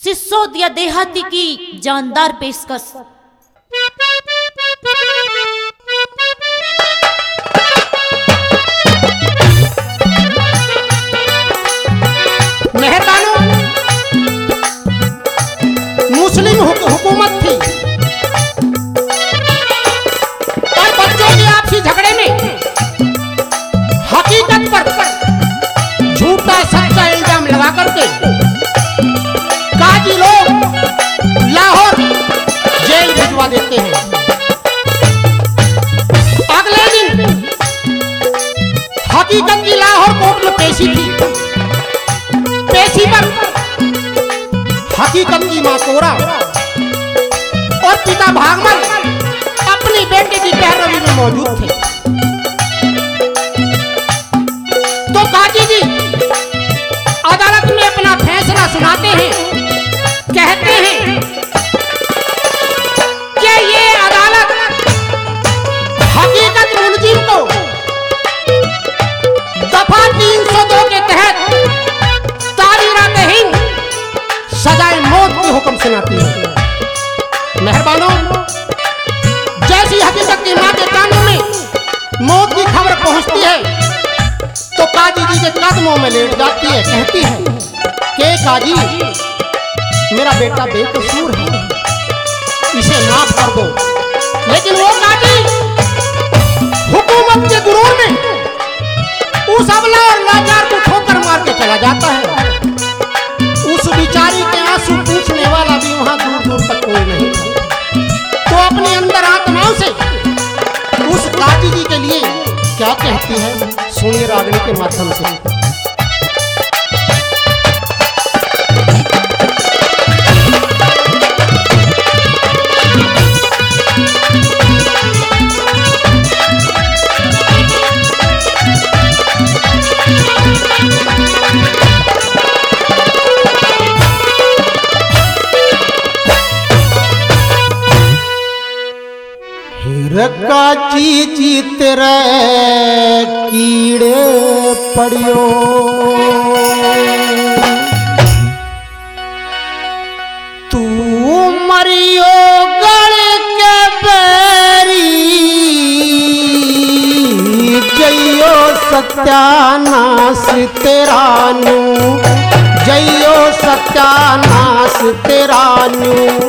सिसोदिया देहाती की जानदार पेशकश। मेहरबानो मुस्लिम हुकूमत थी और बच्चों के आपसी झगड़े में हकीकत पर झूठा सच्चा इल्जाम लगा करके काजी लोग लाहौर जेल भिजवा देते हैं। अगले दिन हकीकत की लाहौर कोर्ट में पेशी थी। पेशी पर हकीकत की मां कोरा और पिता भागमल अपनी बेटे की पैरवी में मौजूद थे। तो काजी जी अदालत में अपना फैसला सुनाते हैं। कहते हैं कि ये अदालत हकीकत मुलजिम को दफा 302 के तहत तारीरात-ए-हिंद सजाए मौत की हुक्म सुनाती है। मेहरबानों, जैसी हकीकत की मां के कानों में मौत की खबर पहुंचती है तो काजी जी के कदमों में लेट जाती है। कहती है कि काजी, मेरा बेटा बेकसूर है, इसे माफ कर दो। लेकिन वो काजी हुकूमत के गुरूर में उस अबला और लाचार को ठोकर मार के चला जाता है। उस बिचारी के आंसू पूछने वाला भी वहां दूर दूर तक कोई नहीं था। तो अपने अंदर आत्माओं से उस काजी जी के लिए क्या कहती है, सुनिए रागनी के माध्यम से। काजी जी तेरे कीड़े पड़ियो, तू मरियो गल के बैरी, जइयो सत्यानाश तेरा न्यू, जइयो सत्यानाश तेरा न्यू।